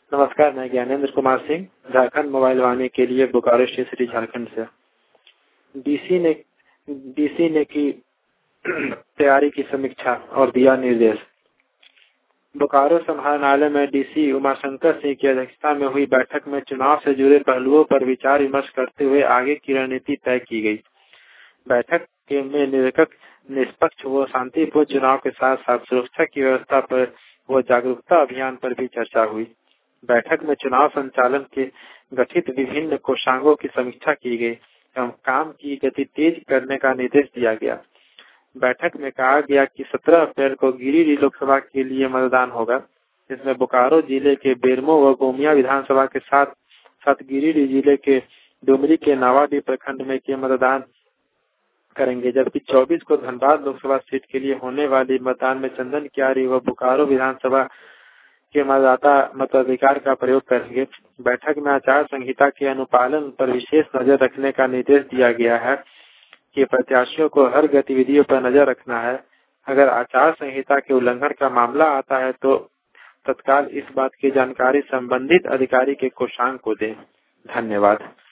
नमस्कार, मैं ज्ञानेंद्र कुमार सिंह झारखंड मोबाइल वाणी के लिए बोकारो सिटी झारखंड से। डीसी ने की तैयारी की समीक्षा और दिया निर्देश। बोकारो समाहरणालय में डीसी उमाशंकर सिंह की अध्यक्षता में हुई बैठक में चुनाव से जुड़े पहलुओं पर विचार विमर्श करते हुए आगे की रणनीति तय की गई। बैठक में निष्पक्ष व शांतिपूर्ण चुनाव के साथ साथ सुरक्षा की व्यवस्था पर व जागरूकता अभियान पर भी चर्चा हुई। बैठक में चुनाव संचालन के गठित विभिन्न कोषांगों की समीक्षा की गई एवं काम की गति तेज करने का निर्देश दिया गया। बैठक में कहा गया कि 17 अप्रैल को गिरिडीह लोकसभा के लिए मतदान होगा, जिसमें बोकारो जिले के बेरमो व गोमिया विधानसभा के साथ साथ गिरिडीह जिले के डुमरी के नावाडीह प्रखंड में के मतदान करेंगे, जबकि 24 को धनबाद लोकसभा सीट के लिए होने वाली मतदान में चंदन कियारी व बोकारो विधानसभा के मतदाता मताधिकार का प्रयोग करेंगे। बैठक में आचार संहिता के अनुपालन पर विशेष नजर रखने का निर्देश दिया गया है कि प्रत्याशियों को हर गतिविधियों पर नजर रखना है। अगर आचार संहिता के उल्लंघन का मामला आता है तो तत्काल इस बात की जानकारी संबंधित अधिकारी के कोषांग को दें। धन्यवाद।